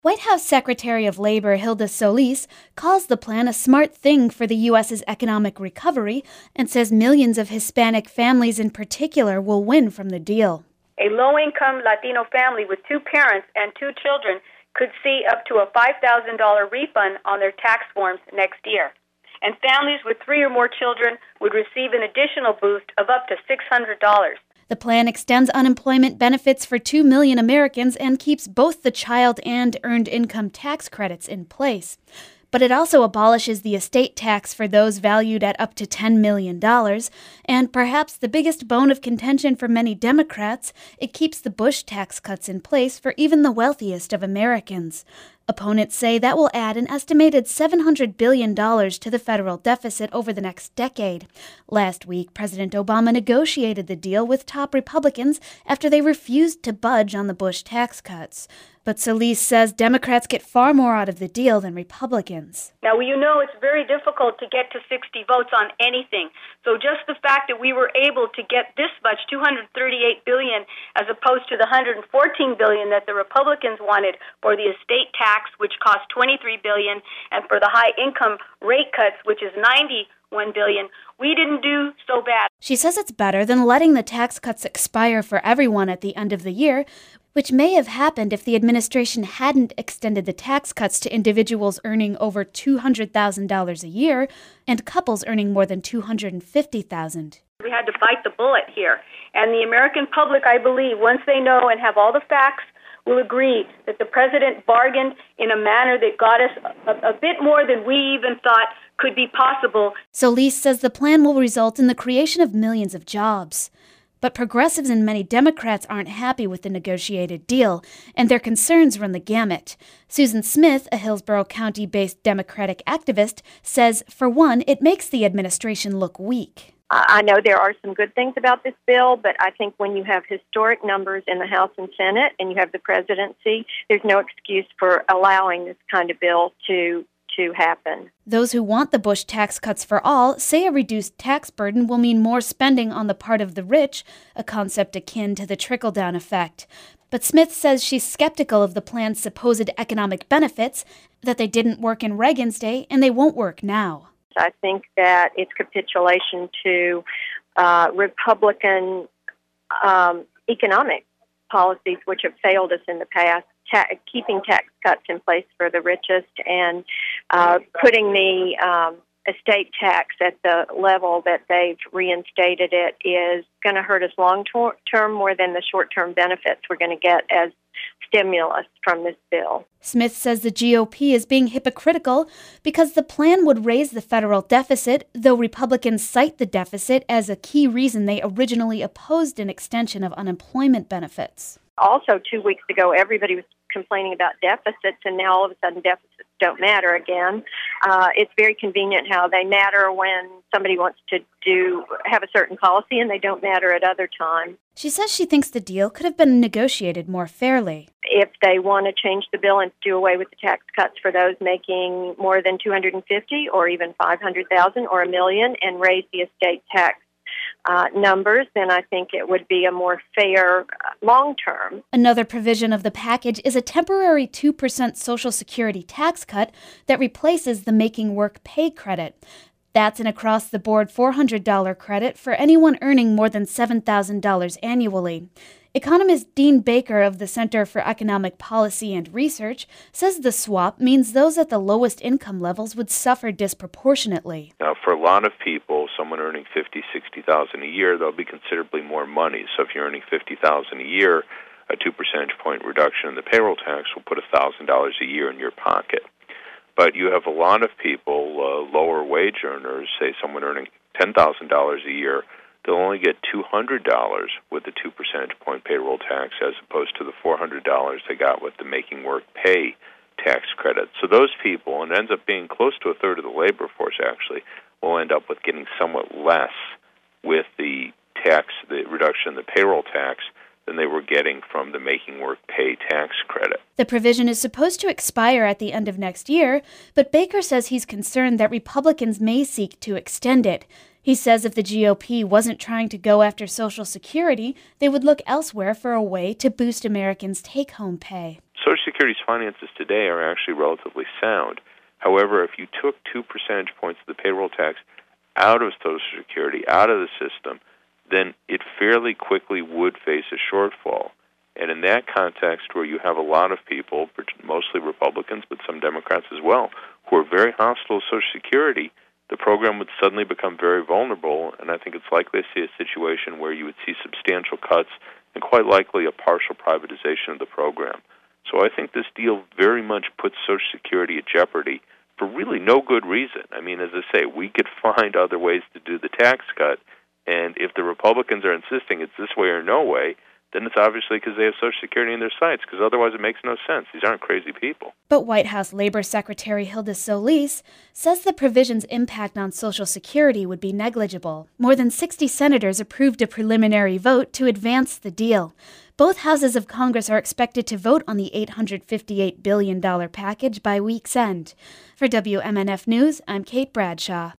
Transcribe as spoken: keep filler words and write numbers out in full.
White House Secretary of Labor Hilda Solis calls the plan a smart thing for the U S's economic recovery and says millions of Hispanic families in particular will win from the deal. A low-income Latino family with two parents and two children could see up to a five thousand dollars refund on their tax forms next year. And families with three or more children would receive an additional boost of up to six hundred dollars. The plan extends unemployment benefits for two million Americans and keeps both the child and earned income tax credits in place. But it also abolishes the estate tax for those valued at up to ten million dollars. And perhaps the biggest bone of contention for many Democrats, it keeps the Bush tax cuts in place for even the wealthiest of Americans. Opponents say that will add an estimated seven hundred billion dollars to the federal deficit over the next decade. Last week, President Obama negotiated the deal with top Republicans after they refused to budge on the Bush tax cuts. But Solis says Democrats get far more out of the deal than Republicans. Now, you know it's very difficult to get to sixty votes on anything. So just the fact that we were able to get this much, two hundred thirty-eight billion dollars, as opposed to the one hundred fourteen billion dollars that the Republicans wanted for the estate tax, which cost twenty-three billion dollars, and for the high-income rate cuts, which is ninety-one billion dollars, we didn't do so bad. She says it's better than letting the tax cuts expire for everyone at the end of the year, which may have happened if the administration hadn't extended the tax cuts to individuals earning over two hundred thousand dollars a year and couples earning more than two hundred fifty thousand dollars. We had to bite the bullet here. And the American public, I believe, once they know and have all the facts, will agree that the president bargained in a manner that got us a, a bit more than we even thought could be possible. Solis says the plan will result in the creation of millions of jobs. But progressives and many Democrats aren't happy with the negotiated deal, and their concerns run the gamut. Susan Smith, a Hillsborough County-based Democratic activist, says, for one, it makes the administration look weak. I know there are some good things about this bill, but I think when you have historic numbers in the House and Senate and you have the presidency, there's no excuse for allowing this kind of bill to to happen. Those who want the Bush tax cuts for all say a reduced tax burden will mean more spending on the part of the rich, a concept akin to the trickle-down effect. But Smith says she's skeptical of the plan's supposed economic benefits, that they didn't work in Reagan's day and they won't work now. I think that it's capitulation to uh, Republican um, economic policies which have failed us in the past, ta- keeping tax cuts in place for the richest and uh, putting the um, estate tax at the level that they've reinstated it is going to hurt us long-term more than the short-term benefits we're going to get as stimulus from this bill. Smith says the G O P is being hypocritical because the plan would raise the federal deficit, though Republicans cite the deficit as a key reason they originally opposed an extension of unemployment benefits. Also, two weeks ago, everybody was complaining about deficits, and now all of a sudden deficits don't matter again. Uh, it's very convenient how they matter when somebody wants to do have a certain policy, and they don't matter at other times. She says she thinks the deal could have been negotiated more fairly. If they want to change the bill and do away with the tax cuts for those making more than two hundred fifty thousand dollars or even five hundred thousand dollars or a million and raise the estate tax Uh, numbers, then I think it would be a more fair uh, long term. Another provision of the package is a temporary two percent Social Security tax cut that replaces the Making Work Pay credit. That's an across-the-board four hundred dollars credit for anyone earning more than seven thousand dollars annually. Economist Dean Baker of the Center for Economic Policy and Research says the swap means those at the lowest income levels would suffer disproportionately. Now, for a lot of people, someone earning fifty thousand dollars, sixty thousand dollars a year, there'll be considerably more money. So if you're earning fifty thousand dollars a year, a two percentage point reduction in the payroll tax will put one thousand dollars a year in your pocket. But you have a lot of people, uh, lower wage earners, say someone earning ten thousand dollars a year, they'll only get two hundred dollars with the two percentage point payroll tax as opposed to the four hundred dollars they got with the Making Work Pay tax credit. So those people, and it ends up being close to a third of the labor force actually, will end up with getting somewhat less with the tax, the reduction in the payroll tax than they were getting from the Making Work Pay tax credit. The provision is supposed to expire at the end of next year, but Baker says he's concerned that Republicans may seek to extend it. He says if the G O P wasn't trying to go after Social Security, they would look elsewhere for a way to boost Americans' take-home pay. Social Security's finances today are actually relatively sound. However, if you took two percentage points of the payroll tax out of Social Security, out of the system, then it fairly quickly would face a shortfall. And in that context, where you have a lot of people, mostly Republicans, but some Democrats as well, who are very hostile to Social Security, the program would suddenly become very vulnerable, and I think it's likely to see a situation where you would see substantial cuts and quite likely a partial privatization of the program. So I think this deal very much puts Social Security at jeopardy for really no good reason. I mean, as I say, we could find other ways to do the tax cut, and if the Republicans are insisting it's this way or no way, then it's obviously because they have Social Security in their sights, because otherwise it makes no sense. These aren't crazy people. But White House Labor Secretary Hilda Solis says the provision's impact on Social Security would be negligible. More than sixty senators approved a preliminary vote to advance the deal. Both houses of Congress are expected to vote on the eight hundred fifty-eight billion dollars package by week's end. For W M N F News, I'm Kate Bradshaw.